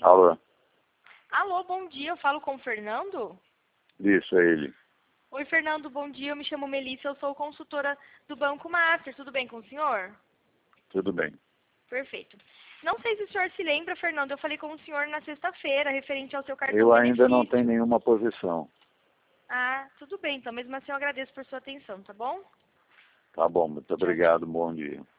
Alô? Alô, bom dia, eu falo com o Fernando? Isso, é ele. Oi, Fernando, bom dia, eu me chamo Melissa, eu sou consultora do Banco Master, tudo bem com o senhor? Tudo bem. Perfeito. Não sei se o senhor se lembra, Fernando, eu falei com o senhor na sexta-feira, referente ao seu cartão Eu ainda não benefício. tenho nenhuma posição. Ah, tudo bem, então mesmo assim eu agradeço por sua atenção, tá bom? Tá bom, muito Tchau, tchau. obrigado, bom dia.